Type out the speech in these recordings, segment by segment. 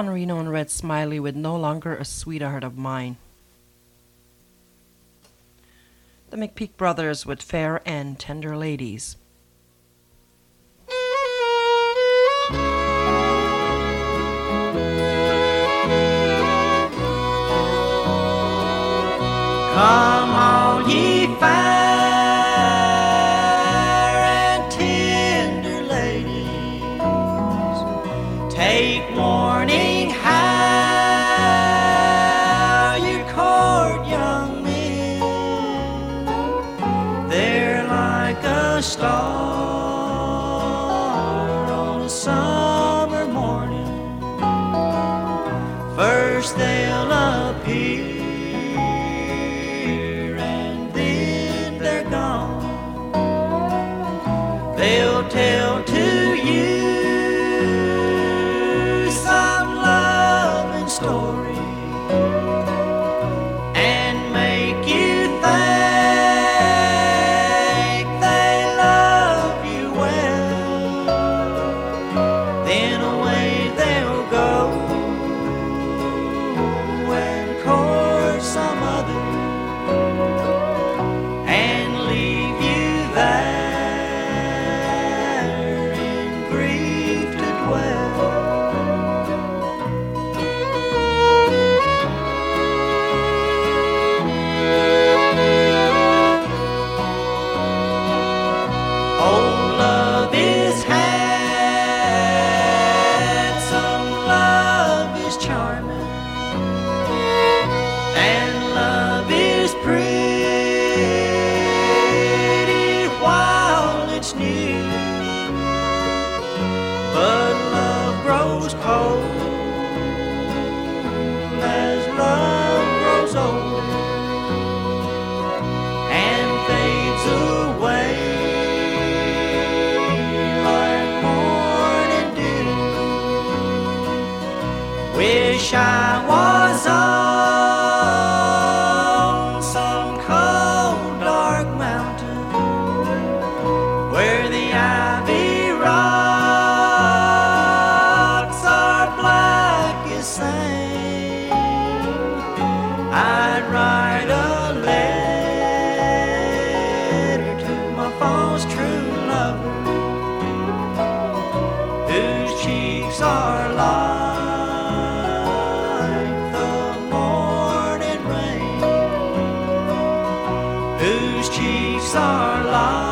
Don Reno and Red Smiley with No Longer a Sweetheart of Mine. The McPeak Brothers with Fair and Tender Ladies. Come all ye fair and tender ladies, take warning how you court young men. They're like a star on a summer morning. First they'll appear, they'll tell to you some loving story and make you think they love you well. Then away they'll go and court some other and leave you there. Wish I was on some cold dark mountain where the ivy rocks are black as sand. I'd write a letter to my false true lover whose cheeks are lined are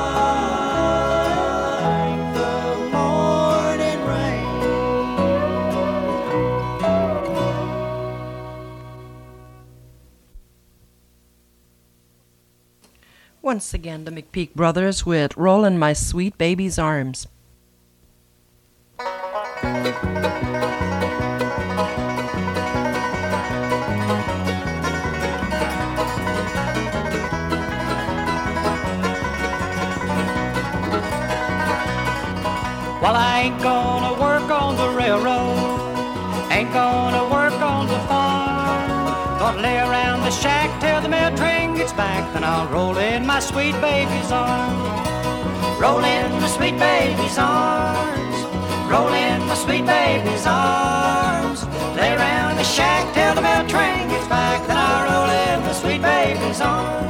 like the morning rain. Once again, the McPeak Brothers with Roll in My Sweet Baby's Arms. Well, I ain't gonna work on the railroad, ain't gonna work on the farm. Gonna lay around the shack till the mail train gets back, then I'll roll in my sweet baby's arms. Roll in my sweet baby's arms, roll in my sweet baby's arms. Lay around the shack till the mail train gets back, then I'll roll in my sweet baby's arms.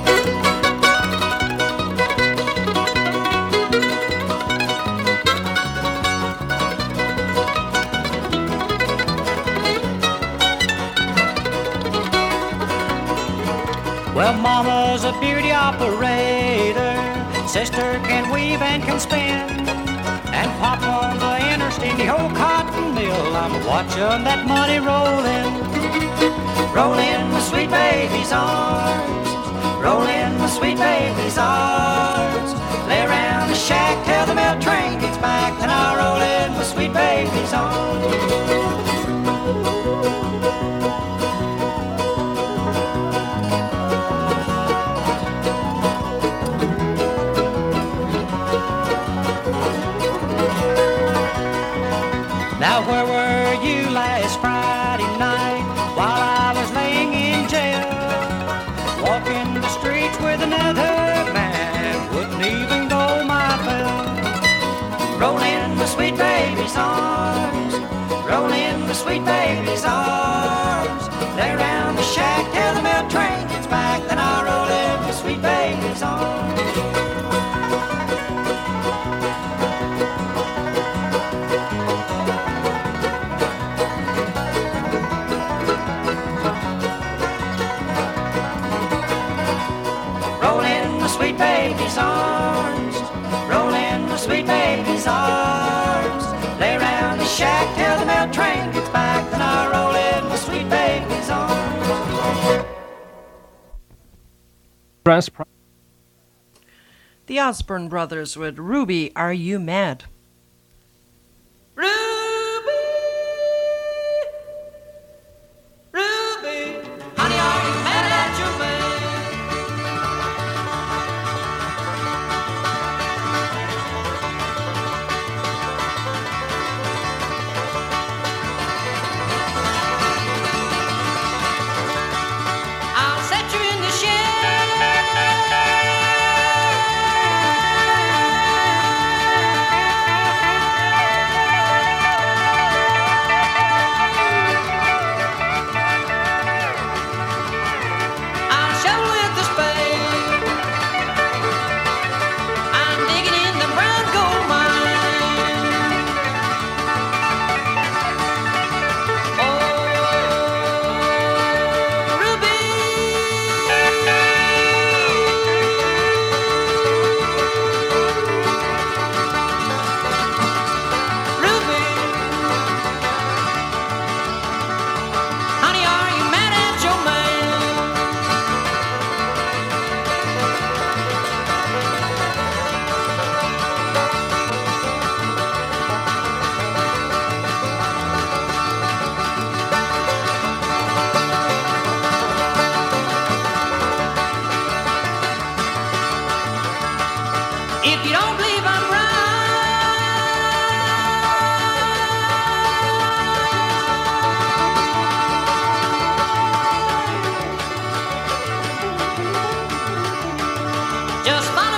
Well, Mama's a beauty operator, sister can weave and can spin, and Pop on the interstate, the old cotton mill, I'm watching that money rollin'. Roll in my sweet baby's arms, roll in my sweet baby's arms. Lay around the shack till the mail train gets back, then I'll roll in my sweet baby's arms. Now where were you last Friday night while I was laying in jail? Walking the streets with another man, wouldn't even know my bell. Roll in my sweet baby's arms, roll in my sweet sweet baby's arms. Lay around the shack till the mail train gets back. Then I'll roll in the sweet baby's arms. Roll in the sweet baby's arms. Roll in the sweet baby's arms. Lay around the shack till the mail train gets back. Then I'll roll in the sweet baby's arms. The Osborne Brothers with Ruby, Are You Mad? Ruby, Ruby, honey, are you mad at your man? I'll set you in the shed. I'll shovel with the spade. I'm digging in the brown gold mine. Oh, Ruby, Ruby, honey, are you mad at your man? If you don't believe I'm right, just find